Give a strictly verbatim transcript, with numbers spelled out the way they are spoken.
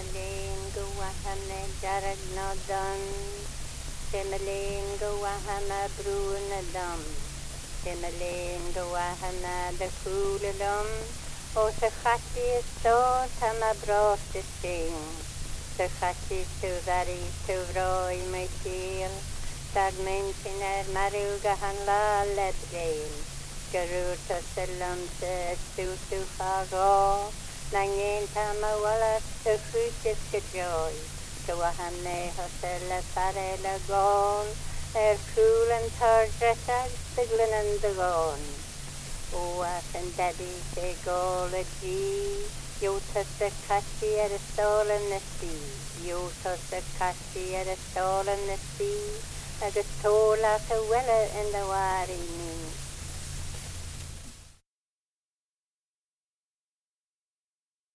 Temelin gawahane darag no dun. Temelin gawahana brunadam. Temelin gawahana de kuladum. O se chati sto tama bros de sing. Se chati tu vari tu roi me sil. Tad mentin er marugahan la ledrein. Garur to selam se stu tu fago. Nangin tama wala tu chutis gajoy. Gawahane hosela sarela gon. Er kulan tarjatag siglan and the gon. Oas and daddy se gola G. Yota se kashi at a soul in the sea. Yota se kashi at a soul in the sea. Agus tola se wella in the wari ni.